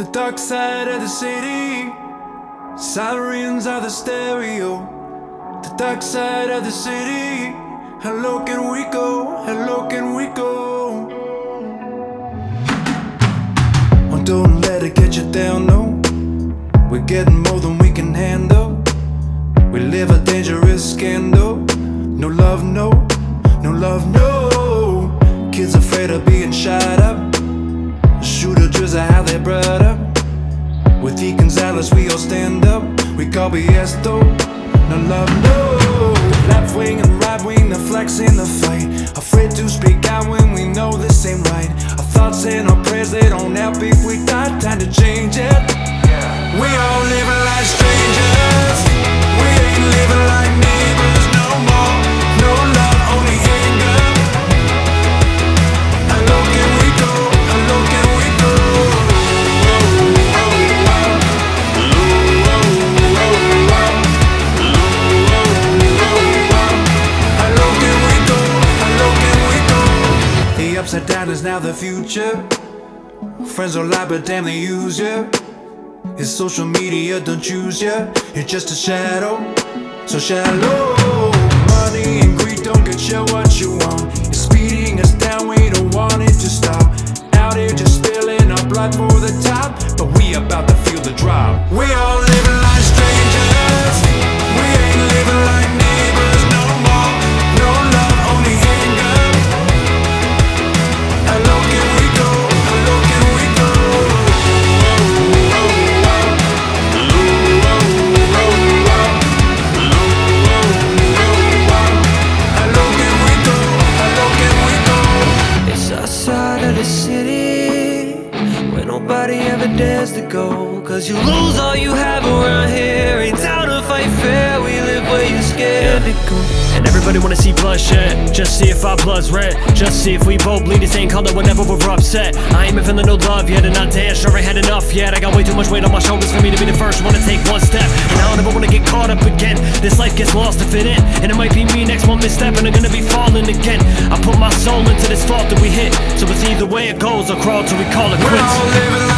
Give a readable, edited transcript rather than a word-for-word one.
The dark side of the city, sirens are the stereo. The dark side of the city, how low can we go? How low can we go? Oh, don't let it get you down, no. We're getting more than we can handle. We live a dangerous scandal. No love, no, no love, no. Kids afraid of being shot up. Shooter drills are how they're brought up. With E. Gonzalez we all stand up. We call BS though. No love, no. Left wing and right wing, the flex in the fight. Afraid to speak out when we know this ain't right. Our thoughts and our prayers, they don't help if we die. Time to change it. We all living like strangers. We ain't living like neighbors no more. No love, only anger. How low can we go? How low can we go? How low can we go? How low can we go? The upside down is now the future. Friends are lie, but damn they use you. It's social media, don't choose ya. You're just a shadow, so shallow. Money and greed don't get you what you want. It's speeding us down, we don't want it to stop. Out here just spilling our blood for the top, but we about to feel the drop. We all living like strangers. We ain't living like neighbors no more. No love, only anger. How low can we go? How low can we go? The city where nobody ever dares to go, 'cause you lose all you have around here. Ain't down to fight fair, we live where you're scared to go. And everybody wanna see bloodshed, just see if our blood's red. Just see if we both bleed the same color whenever we're upset. I ain't been feeling no love yet, and I damn sure ain't had enough yet. I got way too much weight on my shoulders for me to be the first one to take one step. And I don't ever wanna get caught up again. This life gets lost to fit in, and it might be me next one misstep, and I'm gonna be falling again. I put my soul into this thought that we hit, so it's either way it goes or crawl till we call it quits.